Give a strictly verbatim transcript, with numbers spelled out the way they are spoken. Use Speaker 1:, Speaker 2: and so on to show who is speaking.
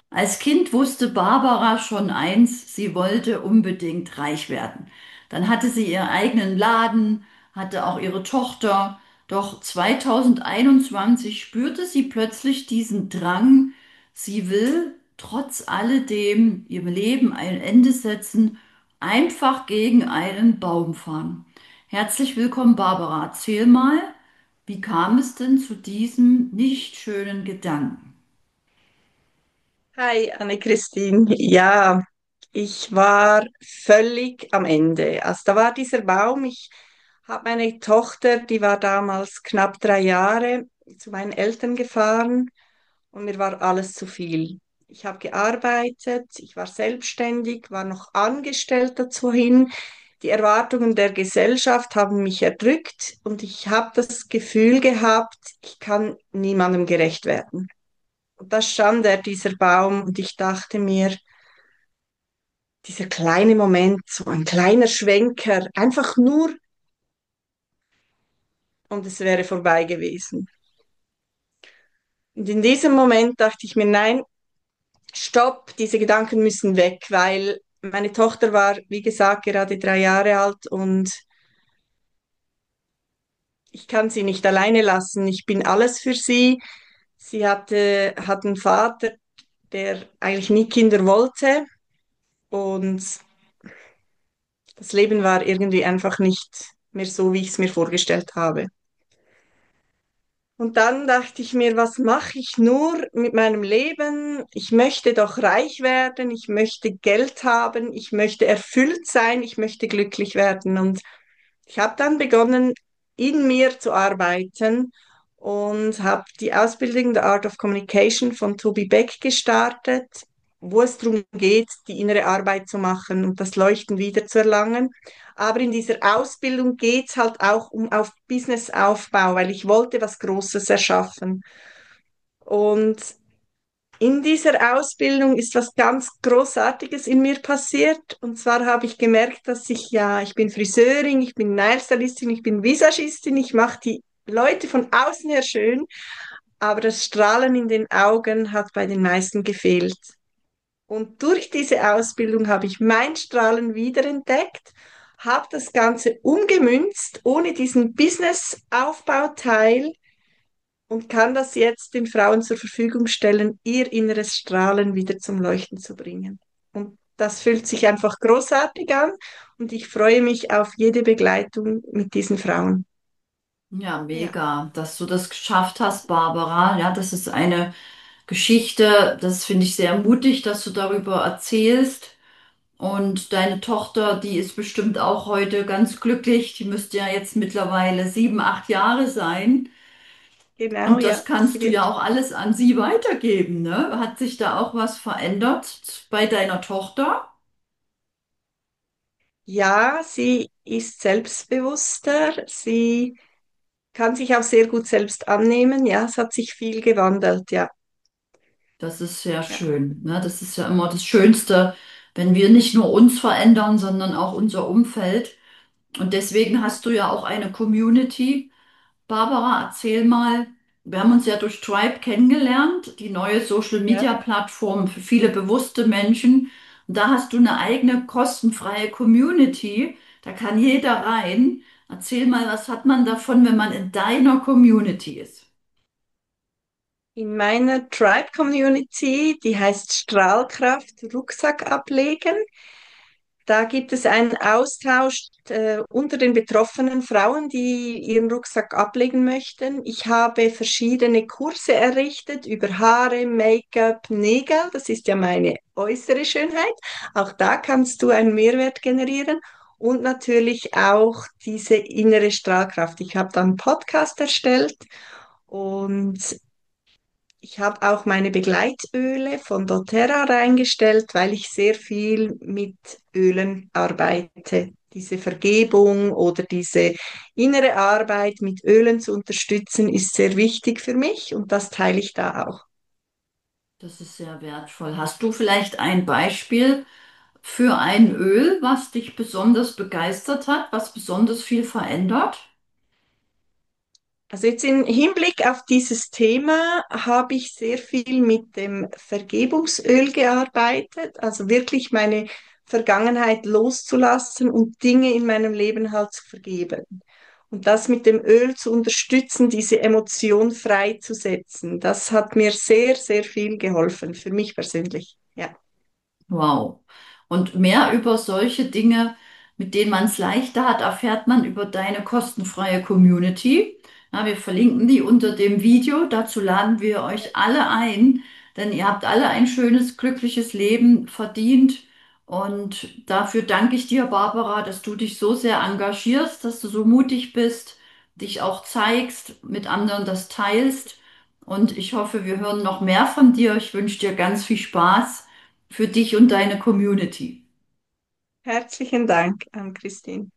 Speaker 1: Als Kind wusste Barbara schon eins, sie wollte unbedingt reich werden. Dann hatte sie ihren eigenen Laden, hatte auch ihre Tochter. Doch zweitausendeinundzwanzig spürte sie plötzlich diesen Drang, sie will trotz alledem ihrem Leben ein Ende setzen, einfach gegen einen Baum fahren. Herzlich willkommen, Barbara. Erzähl mal, wie kam es denn zu diesem nicht schönen Gedanken?
Speaker 2: Hi, Anne-Christine. Ja, ich war völlig am Ende. Also da war dieser Baum. Ich habe meine Tochter, die war damals knapp drei Jahre, zu meinen Eltern gefahren und mir war alles zu viel. Ich habe gearbeitet, ich war selbstständig, war noch angestellt dazu hin. Die Erwartungen der Gesellschaft haben mich erdrückt und ich habe das Gefühl gehabt, ich kann niemandem gerecht werden. Und da stand er, dieser Baum, und ich dachte mir, dieser kleine Moment, so ein kleiner Schwenker, einfach nur, und es wäre vorbei gewesen. Und in diesem Moment dachte ich mir, nein, stopp, diese Gedanken müssen weg, weil meine Tochter war, wie gesagt, gerade drei Jahre alt und ich kann sie nicht alleine lassen. Ich bin alles für sie. Sie hatte, hat einen Vater, der eigentlich nie Kinder wollte und das Leben war irgendwie einfach nicht mehr so, wie ich es mir vorgestellt habe. Und dann dachte ich mir, was mache ich nur mit meinem Leben? Ich möchte doch reich werden, ich möchte Geld haben, ich möchte erfüllt sein, ich möchte glücklich werden. Und ich habe dann begonnen, in mir zu arbeiten und habe die Ausbildung The Art of Communication von Toby Beck gestartet, wo es darum geht, die innere Arbeit zu machen und das Leuchten wiederzuerlangen. Aber in dieser Ausbildung geht es halt auch um auf Businessaufbau, weil ich wollte was Großes erschaffen. Und in dieser Ausbildung ist was ganz Großartiges in mir passiert. Und zwar habe ich gemerkt, dass ich ja, ich bin Friseurin, ich bin Nailstylistin, ich bin Visagistin, ich mache die Leute von außen her schön, aber das Strahlen in den Augen hat bei den meisten gefehlt. Und durch diese Ausbildung habe ich mein Strahlen wiederentdeckt, habe das Ganze umgemünzt, ohne diesen Business-Aufbauteil und kann das jetzt den Frauen zur Verfügung stellen, ihr inneres Strahlen wieder zum Leuchten zu bringen. Und das fühlt sich einfach großartig an und ich freue mich auf jede Begleitung mit diesen Frauen.
Speaker 1: Ja,
Speaker 2: Ja,
Speaker 1: mega, dass du das geschafft hast, Barbara. Ja, das ist eine Geschichte, das finde ich sehr mutig, dass du darüber erzählst. Und deine Tochter, die ist bestimmt auch heute ganz glücklich. Die müsste ja jetzt mittlerweile sieben, acht Jahre sein.
Speaker 2: genau,
Speaker 1: Und das
Speaker 2: ja. Sie
Speaker 1: kannst du
Speaker 2: wird,
Speaker 1: ja auch alles an sie weitergeben, ne? Hat sich da auch was verändert bei deiner Tochter?
Speaker 2: ja, sie ist selbstbewusster, sie kann sich auch sehr gut selbst annehmen. Ja, es hat sich viel gewandelt, ja.
Speaker 1: Das ist sehr
Speaker 2: Ja,
Speaker 1: schön, ne? Das ist ja immer das Schönste, wenn wir nicht nur uns verändern, sondern auch unser Umfeld. Und deswegen hast du ja auch eine Community. Barbara, erzähl mal, wir haben uns ja durch Tribe kennengelernt, die neue
Speaker 2: ja.
Speaker 1: Social-Media-Plattform für viele bewusste Menschen. Und da hast du eine eigene kostenfreie Community. Da kann jeder rein. Erzähl mal, was hat man davon, wenn man in deiner Community ist?
Speaker 2: In meiner Tribe Community, die heißt Strahlkraft Rucksack ablegen, da gibt es einen Austausch äh, unter den betroffenen Frauen, die ihren Rucksack ablegen möchten. Ich habe verschiedene Kurse errichtet über Haare, Make-up, Nägel. Das ist ja meine äußere Schönheit. Auch da kannst du einen Mehrwert generieren. Und natürlich auch diese innere Strahlkraft. Ich habe dann einen Podcast erstellt und ich habe auch meine Begleitöle von doTERRA reingestellt, weil ich sehr viel mit Ölen arbeite. Diese Vergebung oder diese innere Arbeit mit Ölen zu unterstützen, ist sehr wichtig für mich und das teile ich da auch.
Speaker 1: Das ist sehr wertvoll. Hast du vielleicht ein Beispiel für ein Öl, was dich besonders begeistert hat, was besonders viel verändert?
Speaker 2: Also jetzt im Hinblick auf dieses Thema habe ich sehr viel mit dem Vergebungsöl gearbeitet, also wirklich meine Vergangenheit loszulassen und Dinge in meinem Leben halt zu vergeben. Und das mit dem Öl zu unterstützen, diese Emotion freizusetzen, das hat mir sehr, sehr viel geholfen, für mich persönlich. Ja.
Speaker 1: Wow. Und mehr über solche Dinge, mit denen man es leichter hat, erfährt man über deine kostenfreie Community. Ja, wir verlinken die unter dem Video. Dazu laden wir euch alle ein, denn ihr habt alle ein schönes, glückliches Leben verdient. Und dafür danke ich dir, Barbara, dass du dich so sehr engagierst, dass du so mutig bist, dich auch zeigst, mit anderen das teilst. Und ich hoffe, wir hören noch mehr von dir. Ich wünsche dir ganz viel Spaß für dich und deine Community.
Speaker 2: Herzlichen Dank an Christine.